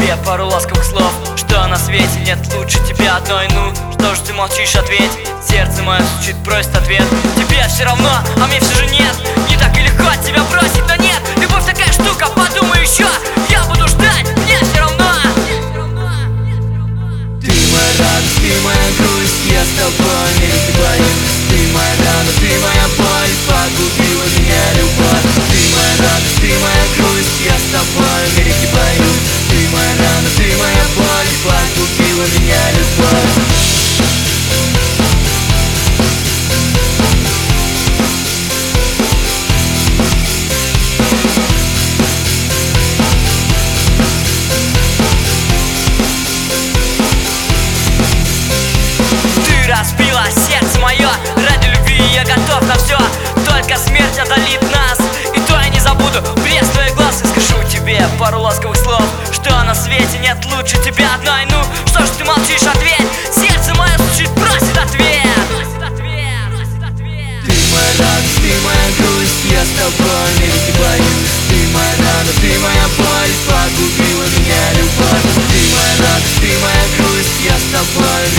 тебе пару ласковых слов, что на свете нет лучше тебя одной. Ну, что ж ты молчишь, ответь. Сердце мое стучит, просит ответ. Тебе все равно, а мне все же нет. Не так и легко от тебя бросить, но нет. Любовь такая штука, подумай еще. Я буду ждать, мне все равно. Ты моя радость, ты моя грусть, я с тобой не боюсь. Ты моя рана, ты моя боль, погубила меня любовь. Ты моя радость, ты моя грусть, я с тобой не боюсь. Ты моя рана, ты моя боль, погубила меня любовь. Разбила сердце мое, ради любви я готов на все. Только смерть отдалит нас, и то я не забуду блеск твоих глаз. И скажу тебе пару ласковых слов, что на свете нет лучше тебя одной. Ну, что ж ты молчишь, ответь. Сердце мое стучит, просит ответ. Ты моя радость, ты моя грусть, я с тобой не боюсь. Ты моя рана, ты моя боль, погубила меня любовь. Ты моя радость, ты моя грусть, я с тобой